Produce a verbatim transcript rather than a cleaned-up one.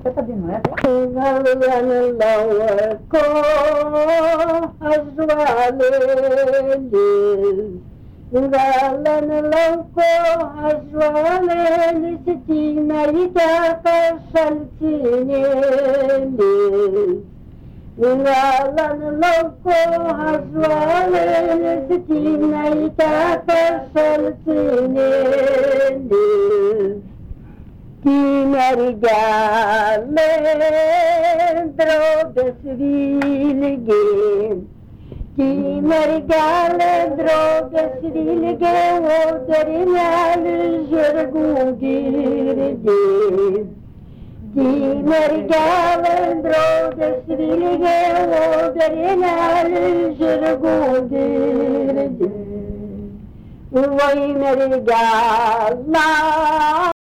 ko hazvaleli Ngalan lauko hazvaleli Sitina itaka saltineli Ngalan lauko hazvaleli Sitina itaka saltineli Timergale drogas vilge Timergale drogas vilge Oderinal jergugirge Timergale drogas vilge Oderinal jergugirge Oi mergala